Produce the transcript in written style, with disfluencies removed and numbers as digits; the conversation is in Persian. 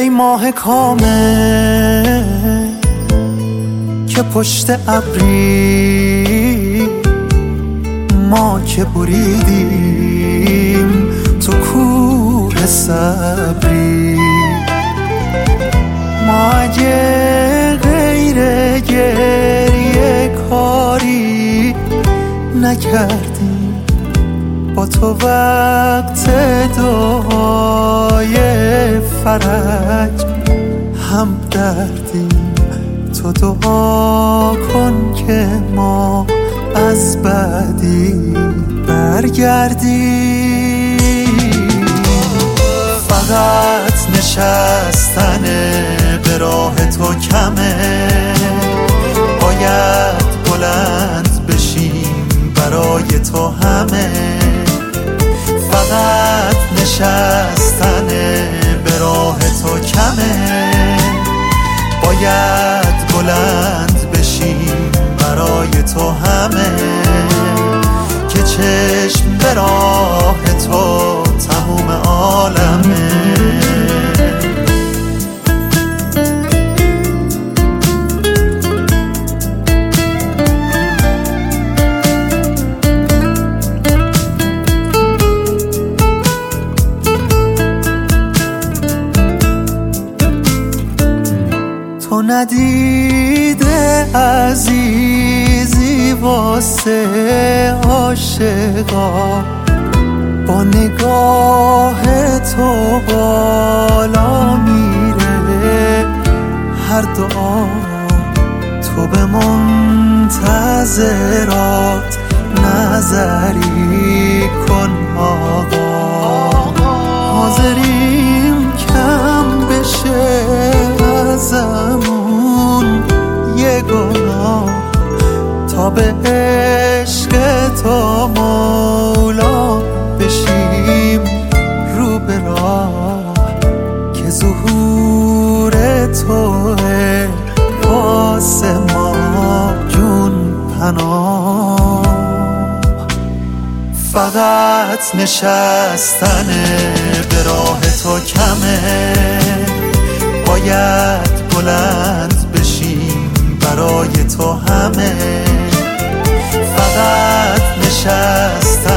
ای ماه کامل که پشت ابری ما که بریدیم تو کوه صبری. ما اگه غیر گریه کاری نکردیم با تو وقت دعای فرج هم دردیم. تو دعا کن که ما از بعدی برگردیم. فقط نشستن به راه تو کمه، باید بلند بشیم برای تو همه. فقط نشستن به راه تو کمه، باید بلند بشیم برای تو همه. که چشم به راه تو تموم عالمه. تو ندیده عزیزی واسه عاشقا، با نگاه تو بالا میره هر دعا. تو به منتظرات نظری کن آقا. حاضریم کم بشه ازمون یه گناه تا به عشق تو مولا بشیم رو به راه. که ظهور توه واسه ما جون پناه. فقط نشستن به راه تو کمه، باید بلند بشیم برای تو همه. فقط نشستن